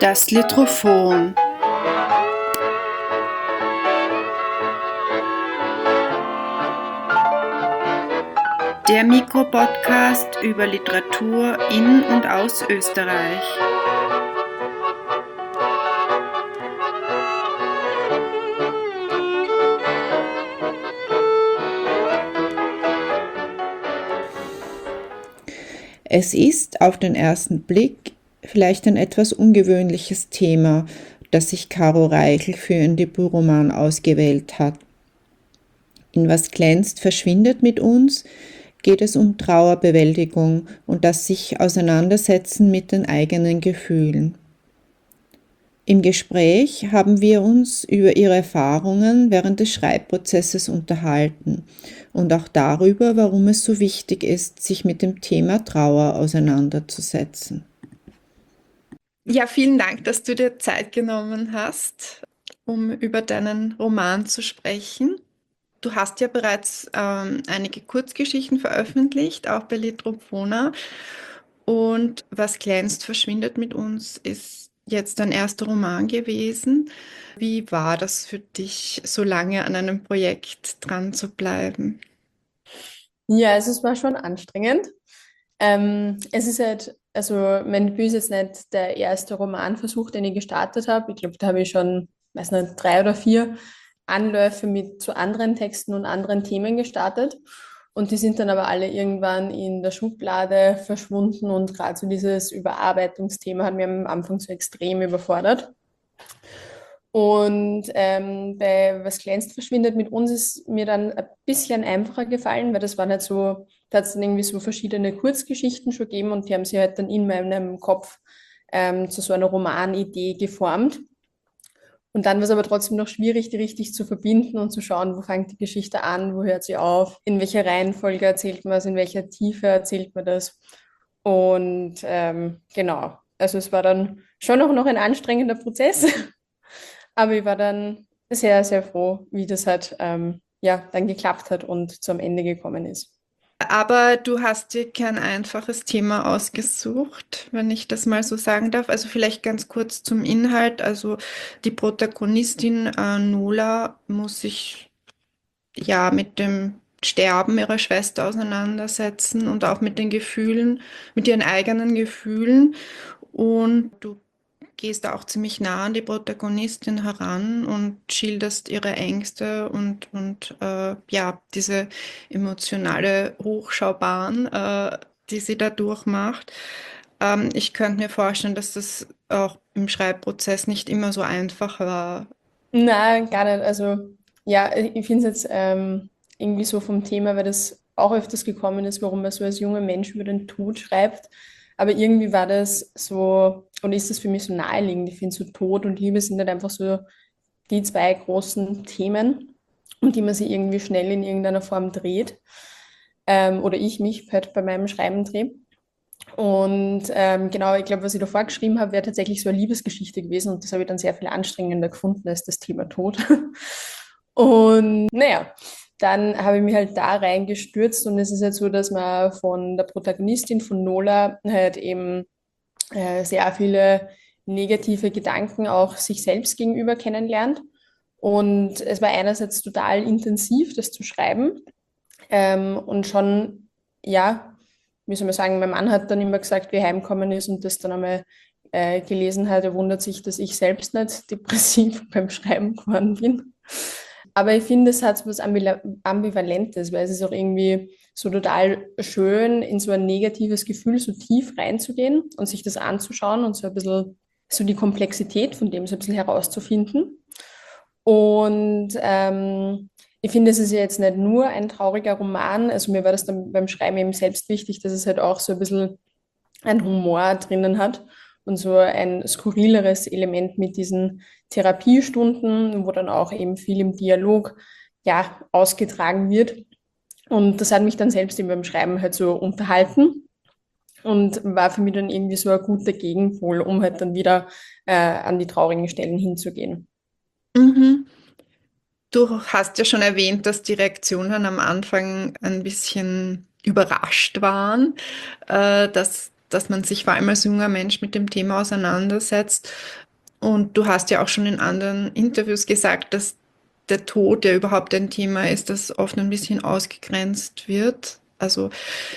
Das Litrophon. Der Mikropodcast über Literatur in und aus Österreich. Es ist auf den ersten Blick vielleicht ein etwas ungewöhnliches Thema, das sich Caro Reichel für ihren Debütroman ausgewählt hat. In Was glänzt, verschwindet mit uns geht es um Trauerbewältigung und das sich Auseinandersetzen mit den eigenen Gefühlen. Im Gespräch haben wir uns über ihre Erfahrungen während des Schreibprozesses unterhalten und auch darüber, warum es so wichtig ist, sich mit dem Thema Trauer auseinanderzusetzen. Ja, vielen Dank, dass du dir Zeit genommen hast, um über deinen Roman zu sprechen. Du hast ja bereits einige Kurzgeschichten veröffentlicht, auch bei Litropona. Und Was glänzt, verschwindet mit uns ist jetzt dein erster Roman gewesen. Wie war das für dich, so lange an einem Projekt dran zu bleiben? Ja, also es war schon anstrengend. Es ist halt, also mein Debüt ist jetzt nicht der erste Romanversuch, den ich gestartet habe. Ich glaube, da habe ich schon, weiß nicht, 3 oder 4 Anläufe mit zu anderen Texten und anderen Themen gestartet. Und die sind dann aber alle irgendwann in der Schublade verschwunden und gerade so dieses Überarbeitungsthema hat mir am Anfang so extrem überfordert. Und bei Was glänzt, verschwindet mit uns ist mir dann ein bisschen einfacher gefallen, weil das waren halt so, da hat es dann irgendwie so verschiedene Kurzgeschichten schon gegeben und die haben sich halt dann in meinem Kopf zu so einer Romanidee geformt. Und dann war es aber trotzdem noch schwierig, die richtig zu verbinden und zu schauen, wo fängt die Geschichte an, wo hört sie auf, in welcher Reihenfolge erzählt man es, in welcher Tiefe erzählt man das. Und genau, also es war dann schon noch ein anstrengender Prozess. Aber ich war dann sehr, sehr froh, wie das halt ja, dann geklappt hat und zum Ende gekommen ist. Aber du hast dir kein einfaches Thema ausgesucht, wenn ich das mal so sagen darf. Also vielleicht ganz kurz zum Inhalt. Also die Protagonistin Nola muss sich ja mit dem Sterben ihrer Schwester auseinandersetzen und auch mit den Gefühlen, mit ihren eigenen Gefühlen. Und du gehst auch ziemlich nah an die Protagonistin heran und schilderst ihre Ängste und ja, diese emotionale Hochschaubahn, die sie da durchmacht. Ich könnte mir vorstellen, dass das auch im Schreibprozess nicht immer so einfach war. Nein, gar nicht. Also ja, ich finde es jetzt irgendwie so vom Thema, weil das auch öfters gekommen ist, warum man so als junger Mensch über den Tod schreibt. Aber irgendwie war das so, und ist das für mich so naheliegend. Ich finde so Tod und Liebe sind halt einfach so die 2 großen Themen, um die man sich irgendwie schnell in irgendeiner Form dreht. Oder ich mich halt bei meinem Schreiben drehe. Und genau, ich glaube, was ich davor geschrieben habe, wäre tatsächlich so eine Liebesgeschichte gewesen und das habe ich dann sehr viel anstrengender gefunden als das Thema Tod. Und naja, dann habe ich mich halt da reingestürzt und es ist halt so, dass man von der Protagonistin von Nola halt eben sehr viele negative Gedanken auch sich selbst gegenüber kennenlernt. Und es war einerseits total intensiv, das zu schreiben und schon, ja, wie soll man sagen, mein Mann hat dann immer gesagt, wie er heimgekommen ist und das dann einmal gelesen hat. Er wundert sich, dass ich selbst nicht depressiv beim Schreiben geworden bin. Aber ich finde, es hat so was Ambivalentes, weil es ist auch irgendwie so total schön, in so ein negatives Gefühl so tief reinzugehen und sich das anzuschauen und so ein bisschen so die Komplexität von dem so ein bisschen herauszufinden. Und ich finde, es ist ja jetzt nicht nur ein trauriger Roman. Also mir war das dann beim Schreiben eben selbst wichtig, dass es halt auch so ein bisschen ein Humor drinnen hat und so ein skurrileres Element mit diesen Therapiestunden, wo dann auch eben viel im Dialog ja ausgetragen wird. Und das hat mich dann selbst eben beim Schreiben halt so unterhalten und war für mich dann irgendwie so ein guter Gegenpol, um halt dann wieder an die traurigen Stellen hinzugehen. Mhm. Du hast ja schon erwähnt, dass die Reaktionen am Anfang ein bisschen überrascht waren, dass dass man sich vor allem als junger Mensch mit dem Thema auseinandersetzt. Und du hast ja auch schon in anderen Interviews gesagt, dass der Tod ja überhaupt ein Thema ist, das oft ein bisschen ausgegrenzt wird. Also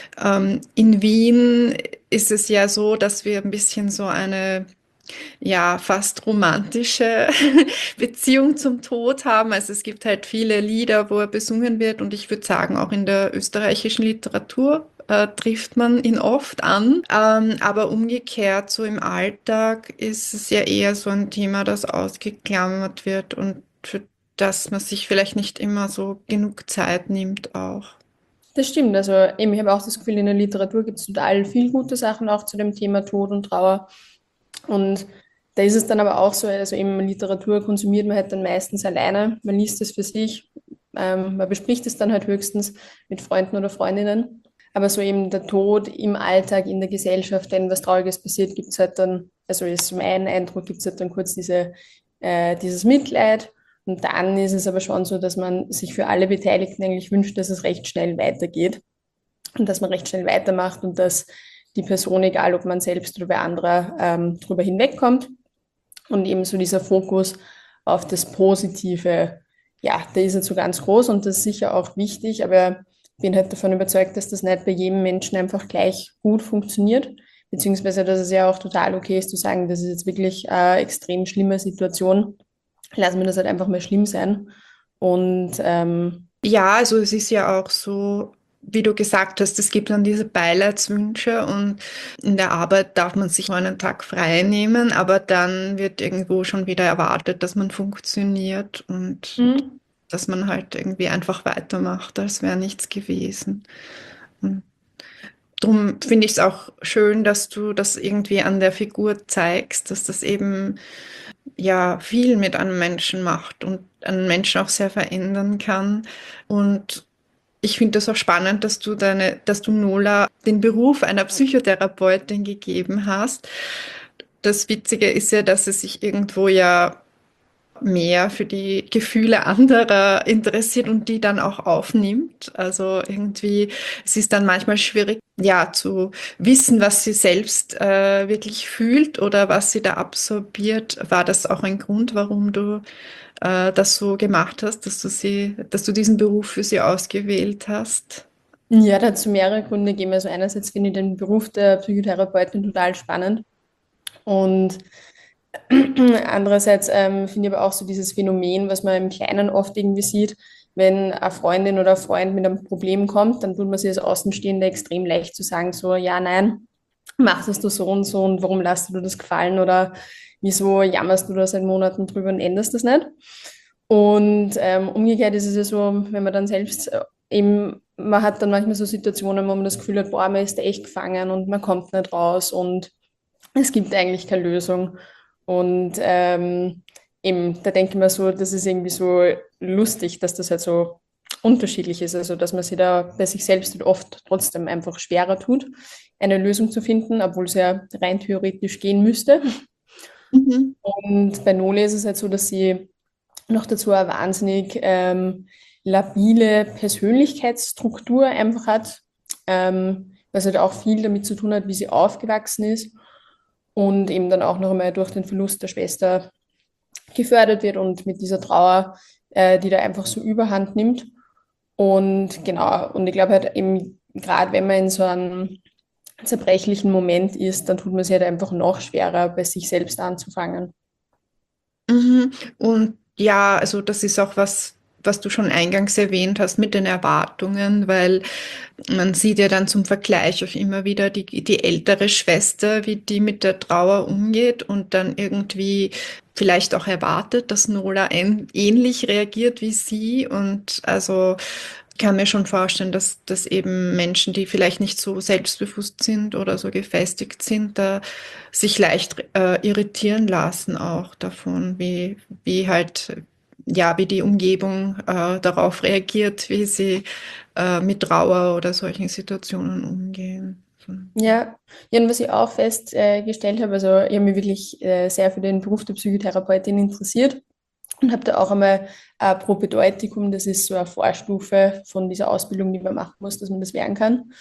in Wien ist es ja so, dass wir ein bisschen so eine ja fast romantische Beziehung zum Tod haben. Also es gibt halt viele Lieder, wo er besungen wird und ich würde sagen, auch in der österreichischen Literatur trifft man ihn oft an. Aber umgekehrt, so im Alltag ist es ja eher so ein Thema, das ausgeklammert wird und für das man sich vielleicht nicht immer so genug Zeit nimmt auch. Das stimmt. Also eben, ich habe auch das Gefühl, in der Literatur gibt es total viel gute Sachen auch zu dem Thema Tod und Trauer. Und da ist es dann aber auch so, also eben Literatur konsumiert man halt dann meistens alleine. Man liest es für sich, man bespricht es dann halt höchstens mit Freunden oder Freundinnen. Aber so eben der Tod im Alltag, in der Gesellschaft, wenn was Trauriges passiert, gibt es halt dann, also ist mein Eindruck, gibt es halt dann kurz dieses Mitleid. Und dann ist es aber schon so, dass man sich für alle Beteiligten eigentlich wünscht, dass es recht schnell weitergeht und dass man recht schnell weitermacht und dass die Person, egal ob man selbst oder bei anderer, drüber hinwegkommt. Und eben so dieser Fokus auf das Positive, ja, der ist jetzt so ganz groß und das ist sicher auch wichtig, aber ich bin halt davon überzeugt, dass das nicht bei jedem Menschen einfach gleich gut funktioniert, beziehungsweise dass es ja auch total okay ist zu sagen, das ist jetzt wirklich eine extrem schlimme Situation, lassen wir das halt einfach mal schlimm sein. Und Ja, also es ist ja auch so, wie du gesagt hast, es gibt dann diese Beileidswünsche und in der Arbeit darf man sich nur einen Tag frei nehmen, aber dann wird irgendwo schon wieder erwartet, dass man funktioniert und mhm. dass man halt irgendwie einfach weitermacht, als wäre nichts gewesen. Und darum finde ich es auch schön, dass du das irgendwie an der Figur zeigst, dass das eben ja viel mit einem Menschen macht und einen Menschen auch sehr verändern kann. Und ich finde das auch spannend, dass du Nola den Beruf einer Psychotherapeutin gegeben hast. Das Witzige ist ja, dass sie sich irgendwo ja mehr für die Gefühle anderer interessiert und die dann auch aufnimmt. Also irgendwie, es ist dann manchmal schwierig, ja, zu wissen, was sie selbst wirklich fühlt oder was sie da absorbiert. War das auch ein Grund, warum du das so gemacht hast, dass du diesen Beruf für sie ausgewählt hast? Ja, dazu mehrere Gründe geben. Also einerseits finde ich den Beruf der Psychotherapeutin total spannend und andererseits finde ich aber auch so dieses Phänomen, was man im Kleinen oft irgendwie sieht, wenn eine Freundin oder ein Freund mit einem Problem kommt, dann tut man sich als Außenstehende extrem leicht zu sagen, so, ja, nein, machst es du so und warum lässt du dir das gefallen oder wieso jammerst du da seit Monaten drüber und änderst das nicht? Und umgekehrt ist es ja so, wenn man dann selbst eben, man hat dann manchmal so Situationen, wo man das Gefühl hat, boah, man ist da echt gefangen und man kommt nicht raus und es gibt eigentlich keine Lösung. Und eben, da denke ich mir so, das ist irgendwie so lustig, dass das halt so unterschiedlich ist. Also, dass man sich da bei sich selbst halt oft trotzdem einfach schwerer tut, eine Lösung zu finden, obwohl es ja rein theoretisch gehen müsste. Mhm. Und bei Nole ist es halt so, dass sie noch dazu eine wahnsinnig labile Persönlichkeitsstruktur einfach hat, was halt auch viel damit zu tun hat, wie sie aufgewachsen ist und eben dann auch noch einmal durch den Verlust der Schwester gefördert wird und mit dieser Trauer, die da einfach so überhand nimmt. Und genau, und ich glaube halt eben, gerade wenn man in so einem zerbrechlichen Moment ist, dann tut man sich halt einfach noch schwerer, bei sich selbst anzufangen. Mhm. Und ja, also das ist auch was, was du schon eingangs erwähnt hast mit den Erwartungen, weil man sieht ja dann zum Vergleich auch immer wieder die ältere Schwester, wie die mit der Trauer umgeht und dann irgendwie vielleicht auch erwartet, dass Nola ähnlich reagiert wie sie. Und also ich kann mir schon vorstellen, dass eben Menschen, die vielleicht nicht so selbstbewusst sind oder so gefestigt sind, da sich leicht irritieren lassen auch davon, wie halt, ja, wie die Umgebung darauf reagiert, wie sie mit Trauer oder solchen Situationen umgehen. So. Ja, ja, und was ich auch festgestellt habe, also ich habe mich wirklich sehr für den Beruf der Psychotherapeutin interessiert und habe da auch einmal Propedeutikum, das ist so eine Vorstufe von dieser Ausbildung, die man machen muss, dass man das werden kann.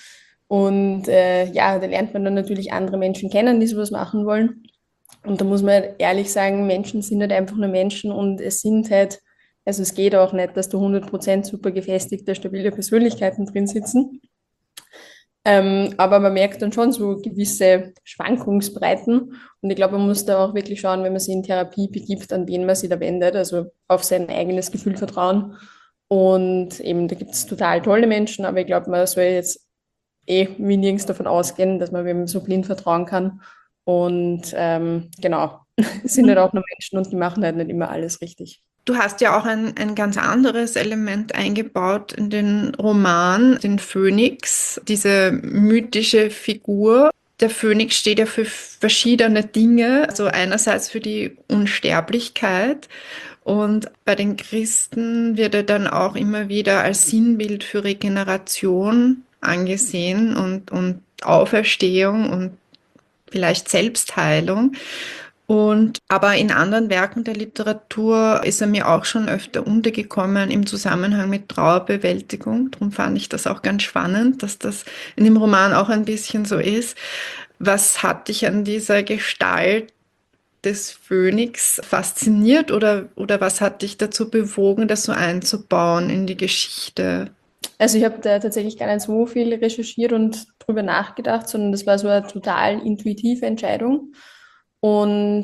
Und ja, da lernt man dann natürlich andere Menschen kennen, die sowas machen wollen. Und da muss man halt ehrlich sagen, Menschen sind halt einfach nur Menschen und es sind halt, also es geht auch nicht, dass da 100% super gefestigte, stabile Persönlichkeiten drin sitzen. Aber man merkt dann schon so gewisse Schwankungsbreiten. Und ich glaube, man muss da auch wirklich schauen, wenn man sich in Therapie begibt, an wen man sich da wendet, also auf sein eigenes Gefühl vertrauen. Und eben, da gibt es total tolle Menschen, aber ich glaube, man soll jetzt wie nirgends davon ausgehen, dass man wem so blind vertrauen kann. Und genau, es sind halt auch nur Menschen und die machen halt nicht immer alles richtig. Du hast ja auch ein ganz anderes Element eingebaut in den Roman, den Phönix, diese mythische Figur. Der Phönix steht ja für verschiedene Dinge, also einerseits für die Unsterblichkeit und bei den Christen wird er dann auch immer wieder als Sinnbild für Regeneration angesehen und Auferstehung und vielleicht Selbstheilung. Und aber in anderen Werken der Literatur ist er mir auch schon öfter untergekommen im Zusammenhang mit Trauerbewältigung. Darum fand ich das auch ganz spannend, dass das in dem Roman auch ein bisschen so ist. Was hat dich an dieser Gestalt des Phönix fasziniert oder was hat dich dazu bewogen, das so einzubauen in die Geschichte? Also ich habe da tatsächlich gar nicht so viel recherchiert und drüber nachgedacht, sondern das war so eine total intuitive Entscheidung. Und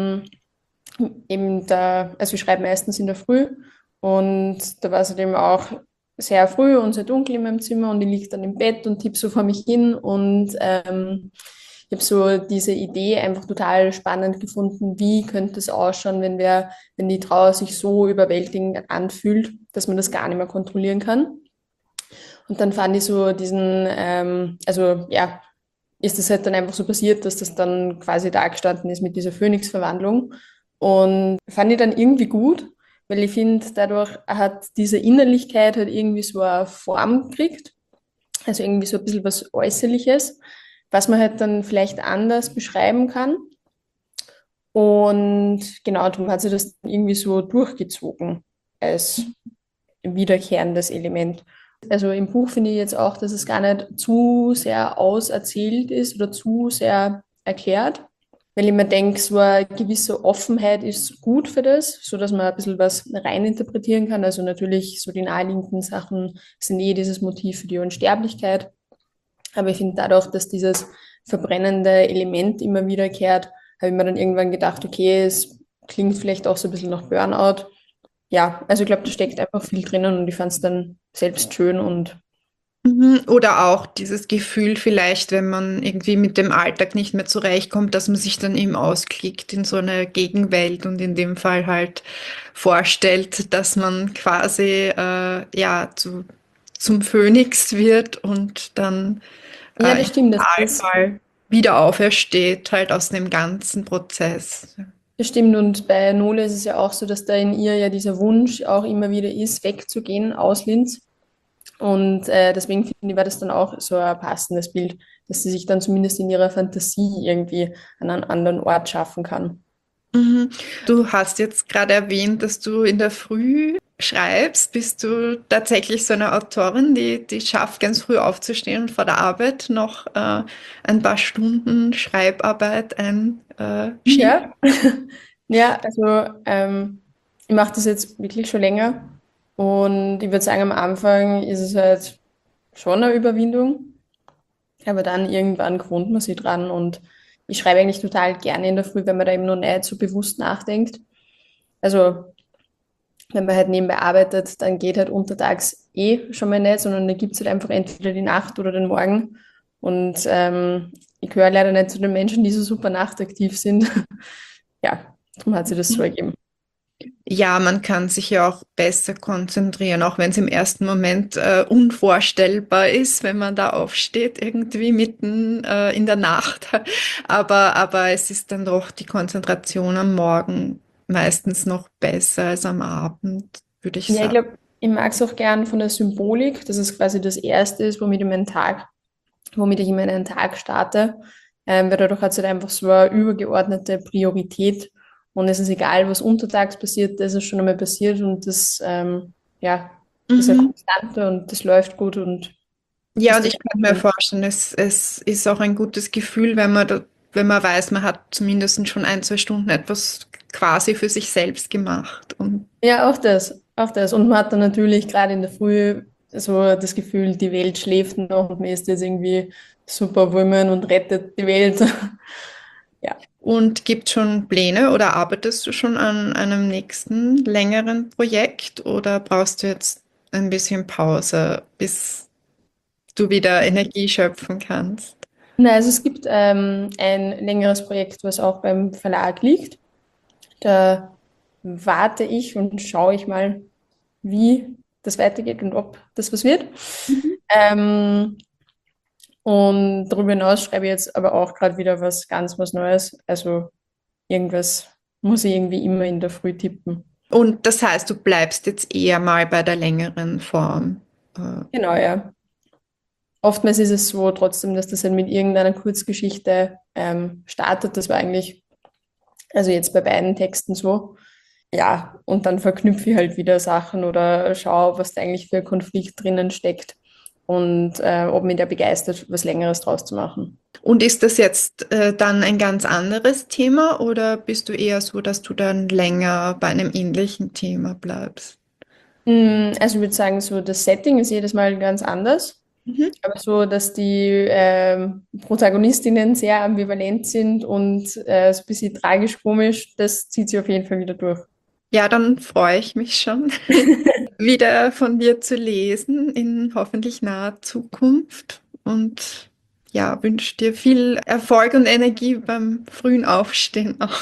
eben da, also ich schreibe meistens in der Früh und da war es halt eben auch sehr früh und sehr dunkel in meinem Zimmer und ich liege dann im Bett und tippe so vor mich hin und ich habe so diese Idee einfach total spannend gefunden, wie könnte es ausschauen, wenn die Trauer sich so überwältigend anfühlt, dass man das gar nicht mehr kontrollieren kann. Und dann fand ich so also ja, ist es halt dann einfach so passiert, dass das dann quasi da gestanden ist mit dieser Phönix-Verwandlung. Und fand ich dann irgendwie gut, weil ich finde, dadurch hat diese Innerlichkeit halt irgendwie so eine Form gekriegt, also irgendwie so ein bisschen was Äußerliches, was man halt dann vielleicht anders beschreiben kann. Und genau, darum hat sich das irgendwie so durchgezogen als wiederkehrendes Element. Also im Buch finde ich jetzt auch, dass es gar nicht zu sehr auserzählt ist oder zu sehr erklärt, weil ich mir denke, so eine gewisse Offenheit ist gut für das, so dass man ein bisschen was reininterpretieren kann. Also natürlich so die naheliegenden Sachen sind dieses Motiv für die Unsterblichkeit. Aber ich finde dadurch, dass dieses verbrennende Element immer wiederkehrt, habe ich mir dann irgendwann gedacht, okay, es klingt vielleicht auch so ein bisschen nach Burnout. Ja, also ich glaube, da steckt einfach viel drinnen und ich fand es dann selbst schön und Mhm. Oder auch dieses Gefühl vielleicht, wenn man irgendwie mit dem Alltag nicht mehr zurechtkommt, dass man sich dann eben ausklickt in so eine Gegenwelt und in dem Fall halt vorstellt, dass man quasi ja zum Phönix wird und dann ja, das im stimmt. Idealfall wieder aufersteht, halt aus dem ganzen Prozess. Das stimmt. Und bei Nole ist es ja auch so, dass da in ihr ja dieser Wunsch auch immer wieder ist, wegzugehen aus Linz. Und deswegen finde ich, war das dann auch so ein passendes Bild, dass sie sich dann zumindest in ihrer Fantasie irgendwie an einen anderen Ort schaffen kann. Mhm. Du hast jetzt gerade erwähnt, dass du in der Früh schreibst. Bist du tatsächlich so eine Autorin, die schafft, ganz früh aufzustehen und vor der Arbeit noch ein paar Stunden Schreibarbeit einschiebt? Ja, ja, also ich mache das jetzt wirklich schon länger und ich würde sagen, am Anfang ist es halt schon eine Überwindung, aber dann irgendwann gewöhnt man sich dran und ich schreibe eigentlich total gerne in der Früh, wenn man da eben noch nicht so bewusst nachdenkt. Also wenn man halt nebenbei arbeitet, dann geht halt untertags schon mal nicht, sondern da gibt es halt einfach entweder die Nacht oder den Morgen. Und ich gehöre leider nicht zu den Menschen, die so super nachtaktiv sind. Ja, darum hat sich das so ergeben. Ja, man kann sich ja auch besser konzentrieren, auch wenn es im ersten Moment unvorstellbar ist, wenn man da aufsteht, irgendwie mitten in der Nacht. Aber es ist dann doch die Konzentration am Morgen meistens noch besser als am Abend, würde ich Ja, ich sagen. glaube, ich mag es auch gern von der Symbolik, dass es quasi das Erste ist, womit ich in meinen Tag starte. Weil dadurch hat es halt einfach so eine übergeordnete Priorität. Und es ist egal, was untertags passiert, das ist schon einmal passiert und das ja, ist eine Mhm. Konstante und das läuft gut und Ja, Hast und du ich kann mir vorstellen, es ist auch ein gutes Gefühl, wenn man weiß, man hat zumindest schon ein, zwei Stunden etwas quasi für sich selbst gemacht. Und ja, auch das, auch das. Und man hat dann natürlich gerade in der Früh so das Gefühl, die Welt schläft noch und man ist jetzt irgendwie Superwoman und rettet die Welt. Ja. gibt es schon Pläne oder arbeitest du schon an einem nächsten längeren Projekt oder brauchst du jetzt ein bisschen Pause, bis du wieder Energie schöpfen kannst? Na, also es gibt ein längeres Projekt, was auch beim Verlag liegt. Da warte ich und schaue ich mal, wie das weitergeht und ob das was wird. Mhm. Ähm, und darüber hinaus schreibe ich jetzt aber auch gerade wieder was Neues. Also irgendwas muss ich irgendwie immer in der Früh tippen. Und das heißt, du bleibst jetzt eher mal bei der längeren Form. Äh, Genau, ja. Oftmals ist es so trotzdem, dass das halt mit irgendeiner Kurzgeschichte startet. Das war eigentlich, also jetzt bei beiden Texten so. Ja, und dann verknüpfe ich halt wieder Sachen oder schaue, was da eigentlich für ein Konflikt drinnen steckt und ob mich der begeistert, was Längeres draus zu machen. Und ist das jetzt dann ein ganz anderes Thema oder bist du eher so, dass du dann länger bei einem ähnlichen Thema bleibst? Also ich würde sagen, so das Setting ist jedes Mal ganz anders, Mhm. aber so, dass die Protagonistinnen sehr ambivalent sind und so ein bisschen tragisch-komisch, das zieht sich auf jeden Fall wieder durch. Ja, dann freue ich mich schon, wieder von dir zu lesen in hoffentlich naher Zukunft und ja, wünsche dir viel Erfolg und Energie beim frühen Aufstehen auch.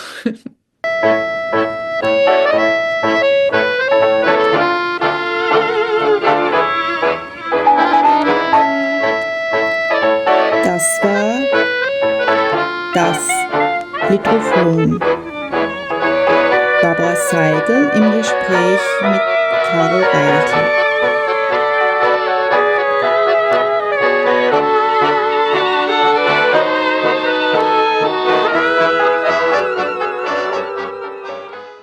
Das war das Hydrophon. Barbara Seidel im Gespräch mit Caro Reichel.